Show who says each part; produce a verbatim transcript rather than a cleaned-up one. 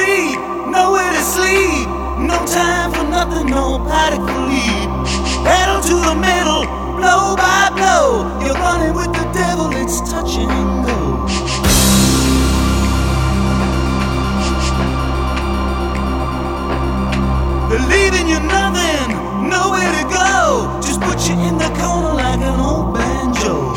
Speaker 1: breathe, nowhere to sleep. No time for nothing, nobody can lead. Pedal to the middle, blow by blow. You're gonna